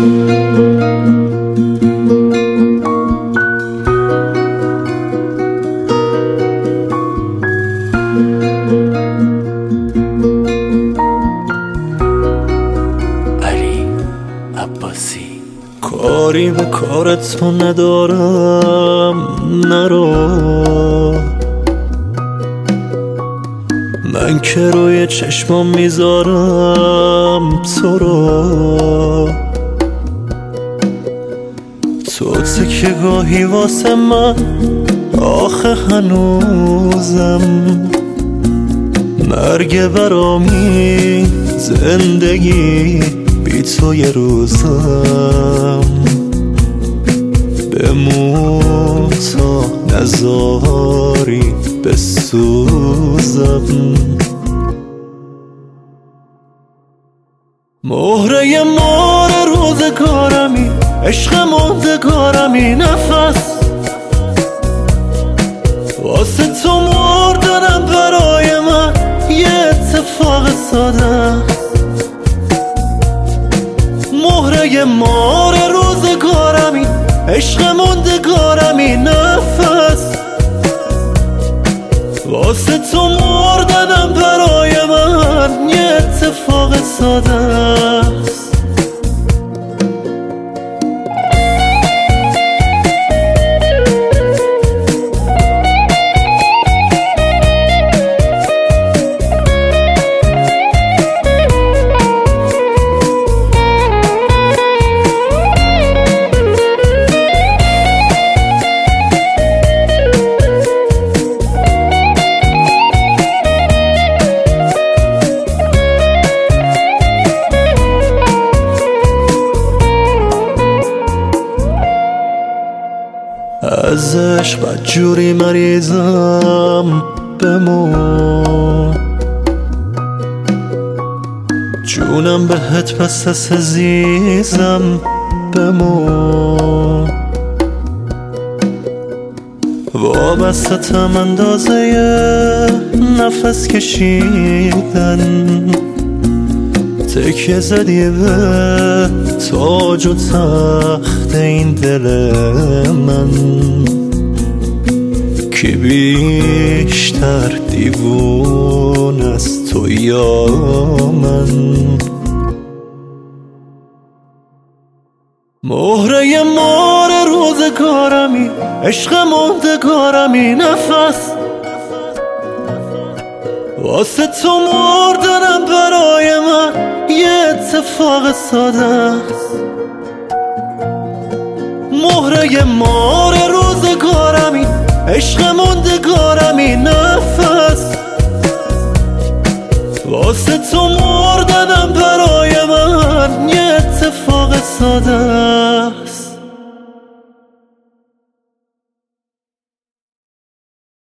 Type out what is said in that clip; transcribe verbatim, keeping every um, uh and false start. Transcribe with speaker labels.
Speaker 1: کاری به کارت ندارم، نرو. من که روی چشمام میذارم تو رو. تو تکه گاهی واسه من آخه هنوزم مرگ برامی، زندگی بی تو یه روزم. بمون تا نزاری بسوزم. مهره مار روزگارمی، عشق ماندگارمی، نفس واسه تو مردنم برای من یه اتفاق ساده. مهره مار روزگارمی، عشق ماندگارمی، نفس واسه تو مردنم برای من یه اتفاق ساده است. از عشق بدجوری مریضم، بمون. جونم بهت بس است عزیزم، بمون. وابستم اندازه نفس کشیدن، تکیه زدی به تاج و تخت این دل من. کی بیشتر دیوون از تو یا من؟ مهره مار روزگارمی، عشق ماندگارمی، نفس واسه تو مردنم برای من یه اتفاق ساده است. مهره مار روزگارمی، عشق ماندگارمی، نفس واسه تو مردنم برای من یه اتفاق ساده است.